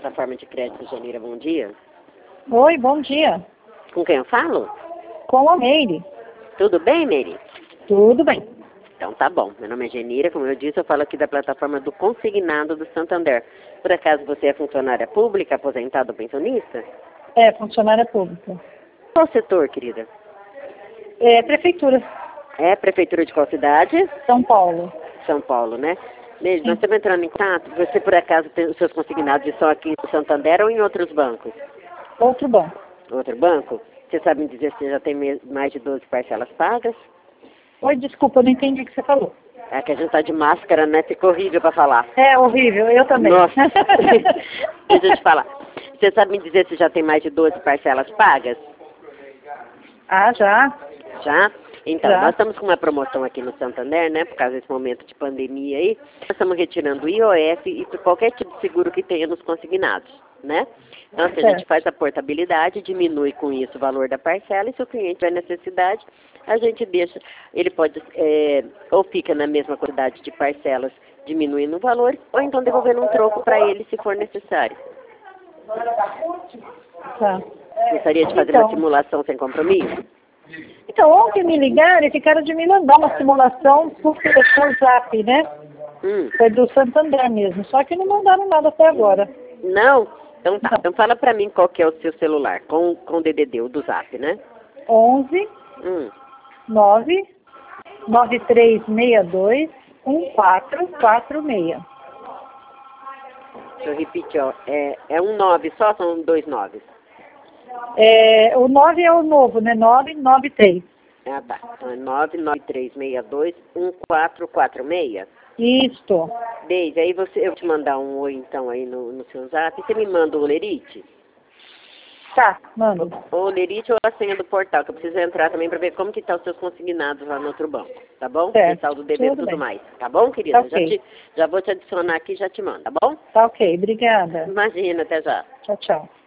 plataforma de crédito Janeira, bom dia. Oi, bom dia. Com quem eu falo? Com a Meire. Tudo bem, Meire? Tudo bem. Então tá bom. Meu nome é Genira, como eu disse, eu falo aqui da plataforma do Consignado do Santander. Por acaso você é funcionária pública, aposentada ou pensionista? É, funcionária pública. Qual setor, querida? É, prefeitura. É prefeitura de qual cidade? São Paulo. São Paulo, né? Meire, Sim. nós estamos entrando em contato. Você, por acaso, tem os seus consignados estão aqui no Santander ou em outros bancos? Outro banco. Outro banco? Você sabe me dizer se você já tem mais de 12 parcelas pagas? Oi, desculpa, eu não entendi o que você falou. É que a gente tá de máscara, né? Fica horrível pra falar. É horrível, eu também. Nossa. Deixa eu te falar. Você sabe me dizer se já tem mais de 12 parcelas pagas? Ah, já? Já? Então, Já. nós estamos com uma promoção aqui no Santander, né? Por causa desse momento de pandemia aí. Nós estamos retirando o IOF e qualquer tipo de seguro que tenha nos consignados, né? Então, assim, a gente faz a portabilidade, diminui com isso o valor da parcela e se o cliente tiver necessidade, a gente deixa, ele pode, ou fica na mesma quantidade de parcelas, diminuindo o valor, ou então devolvendo um troco para ele se for necessário. Tá. Gostaria de fazer uma simulação sem compromisso? Então, ontem me ligaram e ficaram de me mandar uma simulação por Zap, né? Foi do Santander mesmo, só que não mandaram nada até agora. Não? Então tá. Então fala pra mim qual que é o seu celular, com o DDD, o do Zap, né? 11 9 9362 1446. Deixa eu repetir, ó. É um 9 só ou são 2 9? O 9 é o novo, né? 993. Ah, tá. Então é 99362 1446. Isto. Deise, aí eu vou te mandar um oi então aí no seu Zap. Você me manda o Olerite? Tá, mando. O Olerite ou a senha do portal, que eu preciso entrar também para ver como que tá os seus consignados lá no outro banco, tá bom? Certo. O tal do dever e tudo mais, tá bom, querida? Tá ok. Já vou te adicionar aqui e já te mando, tá bom? Tá ok, obrigada. Imagina, até já. Tchau, tchau.